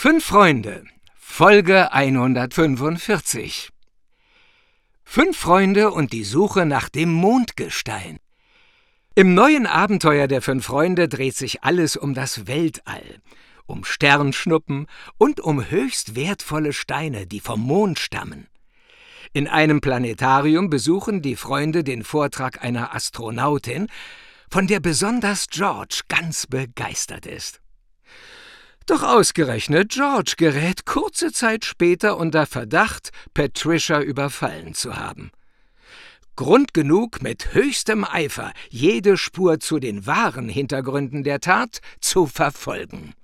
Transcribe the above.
Fünf Freunde, Folge 145. 5 Freunde und die Suche nach dem Mondgestein. Im neuen Abenteuer der 5 Freunde dreht sich alles um das Weltall, um Sternschnuppen und um höchst wertvolle Steine, die vom Mond stammen. In einem Planetarium besuchen die Freunde den Vortrag einer Astronautin, von der besonders George ganz begeistert ist. Doch ausgerechnet George gerät kurze Zeit später unter Verdacht, Patricia überfallen zu haben. Grund genug, mit höchstem Eifer jede Spur zu den wahren Hintergründen der Tat zu verfolgen.